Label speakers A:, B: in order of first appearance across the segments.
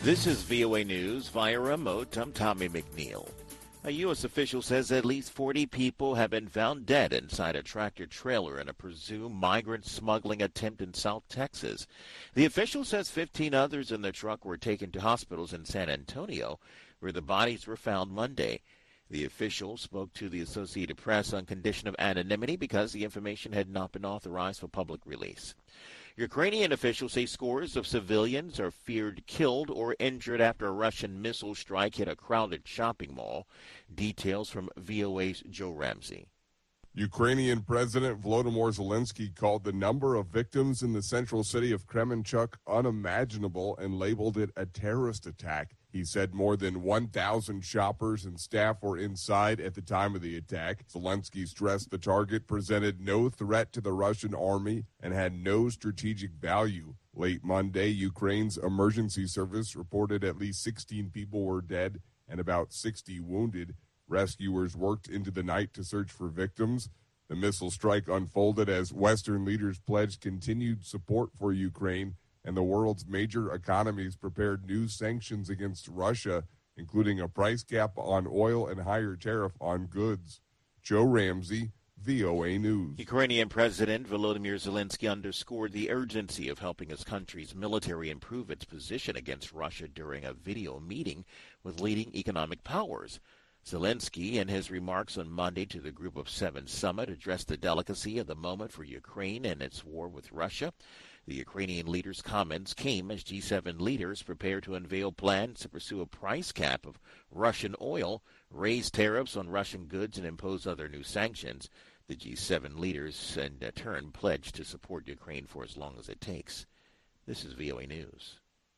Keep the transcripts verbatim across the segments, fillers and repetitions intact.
A: This is V O A News via remote. I'm Tommy McNeil. A U S official says at least forty people have been found dead inside a tractor trailer in a presumed migrant smuggling attempt in South Texas. The official says fifteen others in the truck were taken to hospitals in San Antonio, where the bodies were found Monday. The official spoke to the Associated Press on condition of anonymity because the information had not been authorized for public release. Ukrainian officials say scores of civilians are feared killed or injured after a Russian missile strike hit a crowded shopping mall. Details from V O A's Joe Ramsey.
B: Ukrainian President Volodymyr Zelensky called the number of victims in the central city of Kremenchuk unimaginable and labeled it a terrorist attack. He said more than one thousand shoppers and staff were inside at the time of the attack. Zelensky stressed the target presented no threat to the Russian army and had no strategic value. Late Monday, Ukraine's emergency service reported at least sixteen people were dead and about sixty wounded. Rescuers worked into the night to search for victims. The missile strike unfolded as Western leaders pledged continued support for Ukraine, and the world's major economies prepared new sanctions against Russia, including a price cap on oil and higher tariff on goods. Joe Ramsey, V O A News.
A: Ukrainian President Volodymyr Zelensky underscored the urgency of helping his country's military improve its position against Russia during a video meeting with leading economic powers. Zelensky, in his remarks on Monday to the Group of Seven summit, addressed the delicacy of the moment for Ukraine and its war with Russia. The Ukrainian leader's comments came as G seven leaders prepare to unveil plans to pursue a price cap of Russian oil, raise tariffs on Russian goods, and impose other new sanctions. The G seven leaders, in turn, pledged to support Ukraine for as long as it takes. This is V O A News.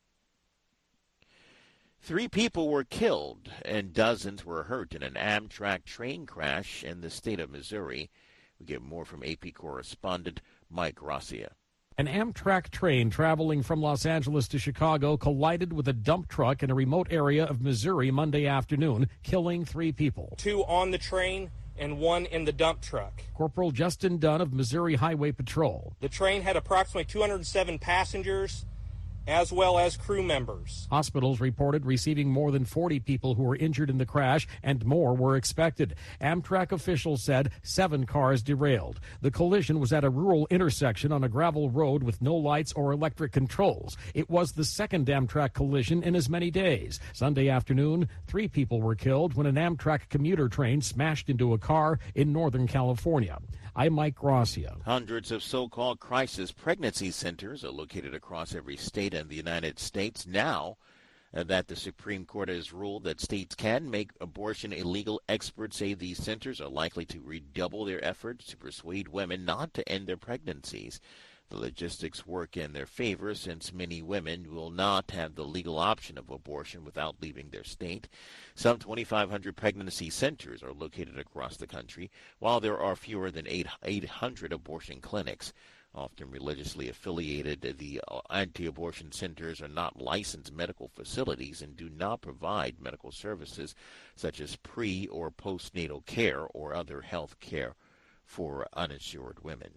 A: Three people were killed and dozens were hurt in an Amtrak train crash in the state of Missouri. We get more from A P correspondent Mike Gracia.
C: An Amtrak train traveling from Los Angeles to Chicago collided with a dump truck in a remote area of Missouri Monday afternoon, killing three people.
D: Two on the train and one in the dump truck.
C: Corporal Justin Dunn of Missouri Highway Patrol.
D: The train had approximately two hundred seven passengers, as well as crew members.
C: Hospitals reported receiving more than forty people who were injured in the crash, and more were expected. Amtrak officials said seven cars derailed. The collision was at a rural intersection on a gravel road with no lights or electric controls. It was the second Amtrak collision in as many days. Sunday afternoon, three people were killed when an Amtrak commuter train smashed into a car in Northern California. I'm Mike Gracia.
A: Hundreds of so-called crisis pregnancy centers are located across every state in the United States now uh, that the Supreme Court has ruled that states can make abortion illegal. Experts say these centers are likely to redouble their efforts to persuade women not to end their pregnancies. The logistics work in their favor since many women will not have the legal option of abortion without leaving their state. Some twenty-five hundred pregnancy centers are located across the country, while there are fewer than eight hundred abortion clinics. Often religiously affiliated, the anti-abortion centers are not licensed medical facilities and do not provide medical services such as pre- or postnatal care or other health care for uninsured women.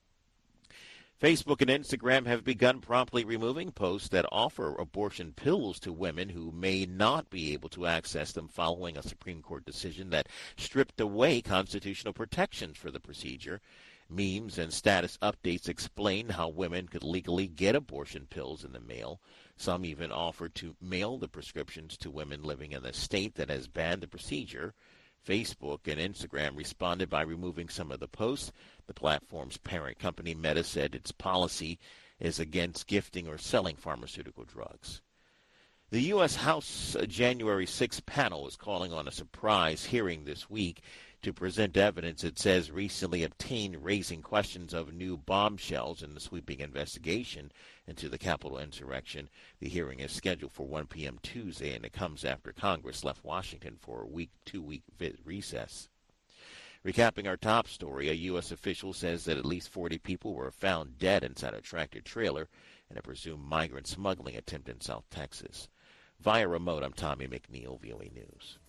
A: Facebook and Instagram have begun promptly removing posts that offer abortion pills to women who may not be able to access them following a Supreme Court decision that stripped away constitutional protections for the procedure. Memes and status updates explain how women could legally get abortion pills in the mail. Some even offer to mail the prescriptions to women living in the state that has banned the procedure. Facebook and Instagram responded by removing some of the posts. The platform's parent company, Meta, said its policy is against gifting or selling pharmaceutical drugs. The U S House January sixth panel is calling on a surprise hearing this week to present evidence it says recently obtained, raising questions of new bombshells in the sweeping investigation into the Capitol insurrection. The hearing is scheduled for one p.m. Tuesday, and it comes after Congress left Washington for a week, two-week recess. Recapping our top story, a U S official says that at least forty people were found dead inside a tractor trailer in a presumed migrant smuggling attempt in South Texas. Via remote, I'm Tommy McNeil, V O A News.